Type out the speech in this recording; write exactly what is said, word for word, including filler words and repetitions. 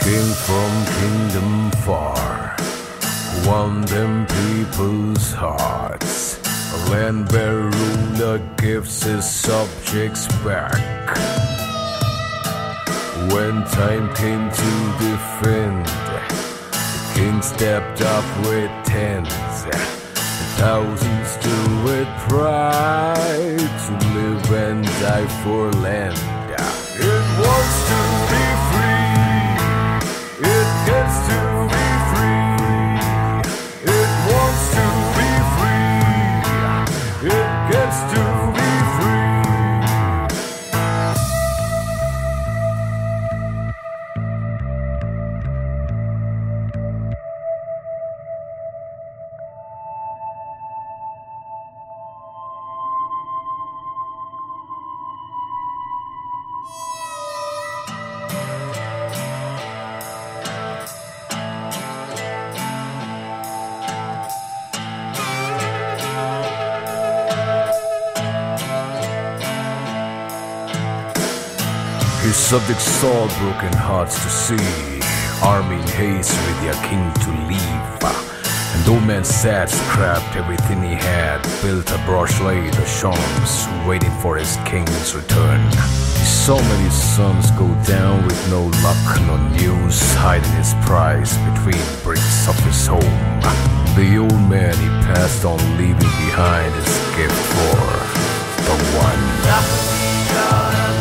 King from kingdom far, who won them people's hearts. A land where ruler gives his subjects back. When time came to defend, the king stepped up with tens and thousands to with pride, to live and die for land. It wants to be free, it gets to be free. It wants to be free, it gets to be free. His subjects all broken hearts to see, army in haste with their king to leave. And old man sad scrapped everything he had, built a brochelet, the Champs, waiting for his king's return. He saw many sons go down with no luck, no news, hiding his prize between bricks of his home. The old man he passed on, leaving behind his gift for the one.